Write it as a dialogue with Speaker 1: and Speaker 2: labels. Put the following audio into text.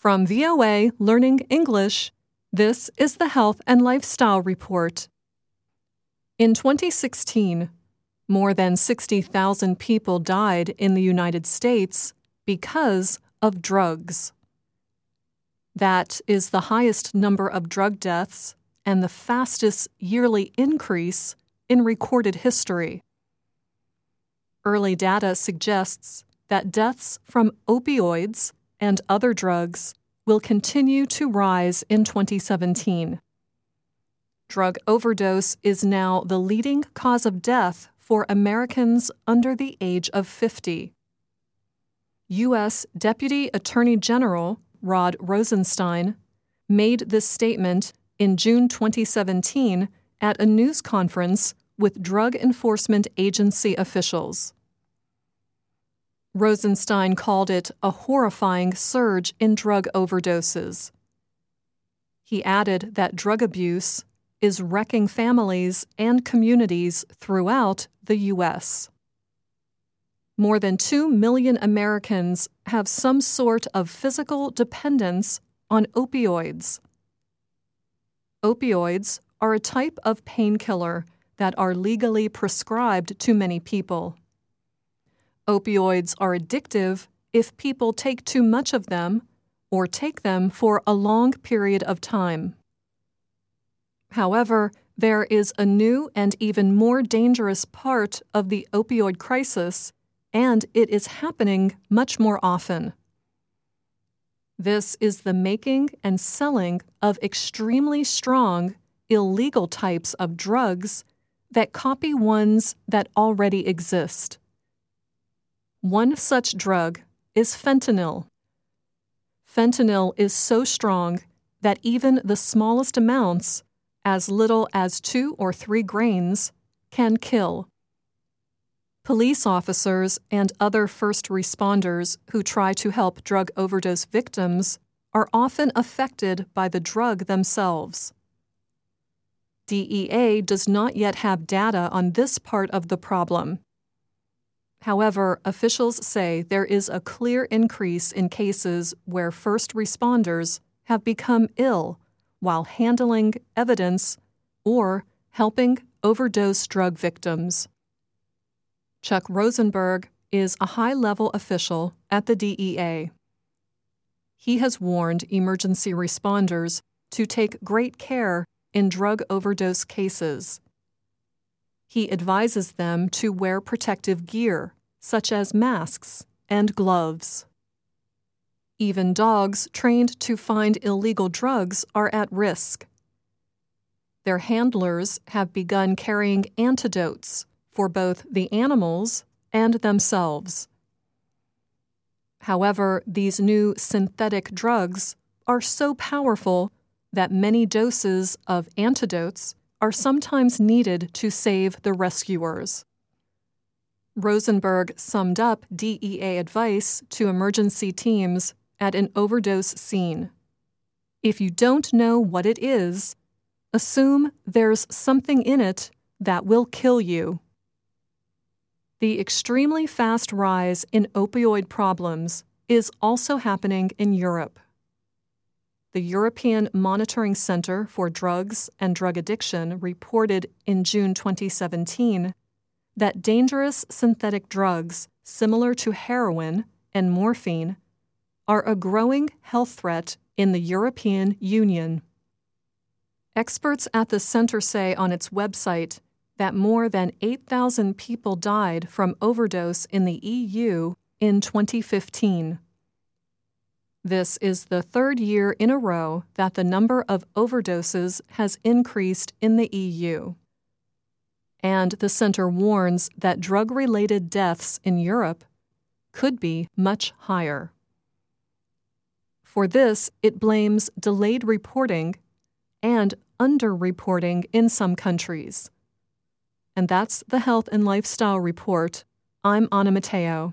Speaker 1: From VOA Learning English, this is the Health and Lifestyle Report. In 2016, more than 60,000 people died in the United States because of drugs. That is the highest number of drug deaths and the fastest yearly increase in recorded history. Early data suggests that deaths from opioids and other drugs will continue to rise in 2017. Drug overdose is now the leading cause of death for Americans under the age of 50. U.S. Deputy Attorney General Rod Rosenstein made this statement in June 2017 at a news conference with Drug Enforcement Agency officials. Rosenstein called it a horrifying surge in drug overdoses. He added that drug abuse is wrecking families and communities throughout the U.S. More than 2 million Americans have some sort of physical dependence on opioids. Opioids are a type of painkiller that are legally prescribed to many people. Opioids are addictive if people take too much of them or take them for a long period of time. However, there is a new and even more dangerous part of the opioid crisis, and it is happening much more often. This is the making and selling of extremely strong, illegal types of drugs that copy ones that already exist. One such drug is fentanyl. Fentanyl is so strong that even the smallest amounts, as little as 2 or 3 grains, can kill. Police officers and other first responders who try to help drug overdose victims are often affected by the drug themselves. DEA does not yet have data on this part of the problem. However, officials say there is a clear increase in cases where first responders have become ill while handling evidence or helping overdose drug victims. Chuck Rosenberg is a high-level official at the DEA. He has warned emergency responders to take great care in drug overdose cases. He advises them to wear protective gear, such as masks and gloves. Even dogs trained to find illegal drugs are at risk. Their handlers have begun carrying antidotes for both the animals and themselves. However, these new synthetic drugs are so powerful that many doses of antidotes are sometimes needed to save the rescuers. Rosenberg summed up DEA advice to emergency teams at an overdose scene. If you don't know what it is, assume there's something in it that will kill you. The extremely fast rise in opioid problems is also happening in Europe. The European Monitoring Center for Drugs and Drug Addiction reported in June 2017 that dangerous synthetic drugs similar to heroin and morphine are a growing health threat in the European Union. Experts at the center say on its website that more than 8,000 people died from overdose in the EU in 2015. This is the 3rd year in a row that the number of overdoses has increased in the EU. And the center warns that drug-related deaths in Europe could be much higher. For this, it blames delayed reporting and underreporting in some countries. And that's the Health and Lifestyle Report. I'm Anna Matteo.